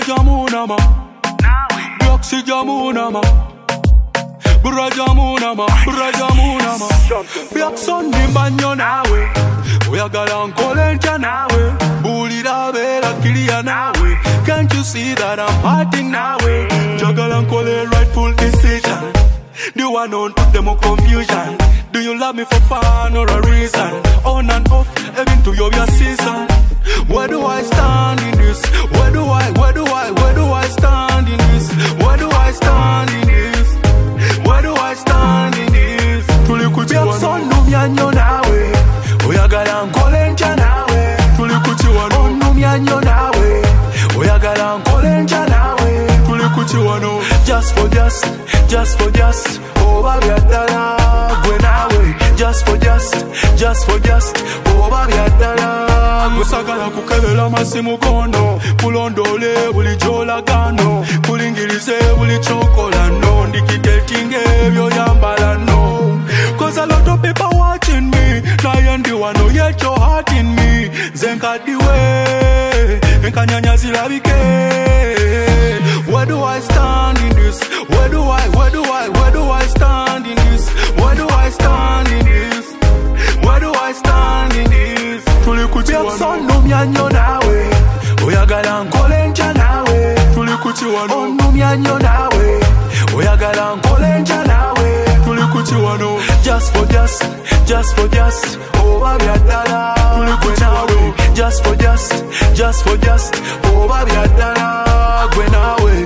Burajamunama, Bioxijamunama, Burajamunama, Burajamunama. Biakson ni banyo nawe, oyagala nkolenja nawe, bulira bela kilia nawe. Can't you see that I'm parting nawe? Jagala nkole rightful decision. The one on put them on confusion. Do you love me for fun or a reason? On and off, even to your season. Where do I stand in this? Where do I stand in this? Where do I stand in this? Where do I stand in this? Tulikuchiwa sonumyanyo nawe, oyagala nkolenja nawe. Tulikuchiwa onumyanyo nawe, oyagala nkolenja nawe. Tulikuchiwa no, just for just, oh baby adala, gwe nawe. Just for just, oh baby adala. Musagala kukebela masimu gono, kulondole buli jolagano, kulingirize buli chokolano, ndikitetinge byo yambala no. Cause a lot of people watching me, nayendi wano yet your heart in me. Zenka diwe, enkanyanya zilabike. Where do I stand in this? Where do I stand in this? Where do I stand in this? Where do I stand in this? Tulikuchiwa sonumyanyo nawe, oyagala nkolenja nawe. Tulikuchiwa no, onumyanyo nawe, oyagala nkolenja nawe. Tulikuchiwa no, just for just, oh baby adala. Tulikuchiwa no, just for just, oh baby adala, gwe nawe.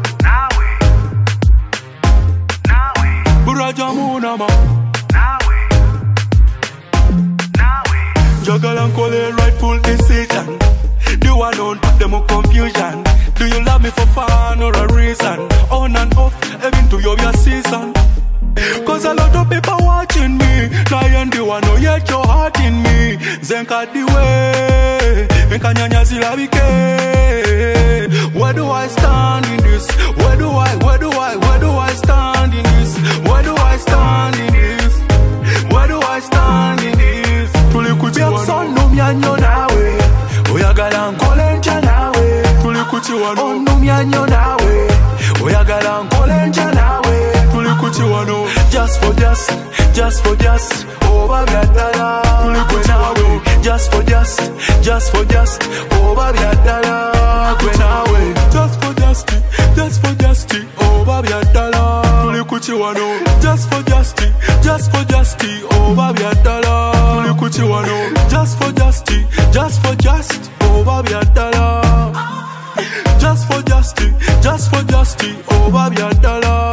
Burajamunama, jagala nkole rightful decision. The one on put them on confusion. Do you love me for fun or a reason? On and off, even to your season. Cause a lot of people watching me, nayendi wano yet your heart in me. Zenka diwe, enkanyanya zilabike. Where do I stand in this? Where do I stand in this? Where do I stand in this? Where do I stand in this? Tulikuchiwa sonumyanyo nawe, oyagala nkolenja nawe. Tulikuchiwa no, onumyanyo nawe, oyagala nkolenja nawe. Tulikuchiwa no, just for just, oh baby adala. Tulikuchiwa no, just for just, oh baby adala, gwe nawe. Just for just, oh baby adala. Tulikuchiwa no, just for just, oh baby adala. Tulikuchiwa no, just for just, oh baby adala. Just for just, oh baby adala.